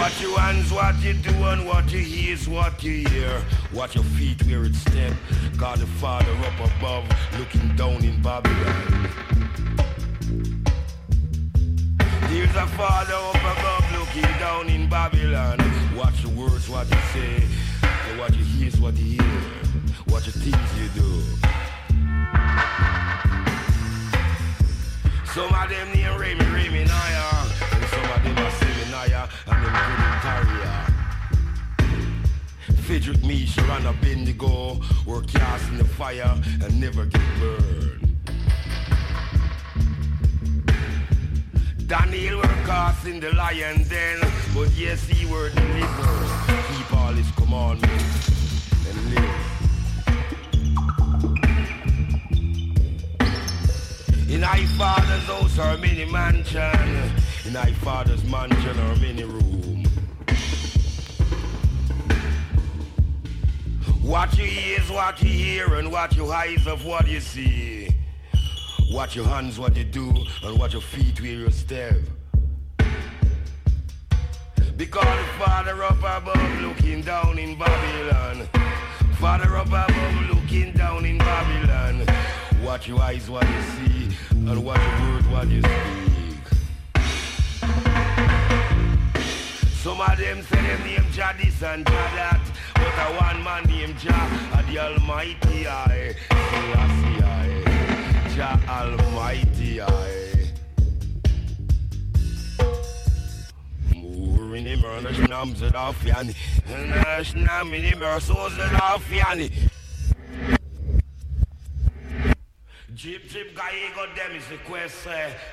Watch your hands, what you do, and what you hear is what you hear. Watch your feet where it step. God the Father up above, looking down in Babylon. There's a Father up above, looking down in Babylon. Watch the words, what you say. And what you hear is what you hear. Watch the things you do. Some of them name Remy Naya, and some of them are Seminaya, and them couldn't carry. Fidget Misha and a Bendigo were cast in the fire and never get burned. Daniel were cast in the lion den, but yes, he were delivered. Keep all his commandments and live. In thy father's house are many mansions. In thy father's mansion are many rooms. What you hear is what you hear, and what your eyes of what you see. What your hands, what you do, and what your feet where you step. Because the Father up above looking down in Babylon. Father up above looking down in Babylon. What your eyes, what you see, and what your word, what you speak. Some of them say them name Jah this and Jah that, but a one man named Jah, the Almighty I. Selassie I. Jah Almighty I. More in him, and Shnams and Afiani, and Shnam in him, and Soz and Afiani. Jip guy got them is the quest.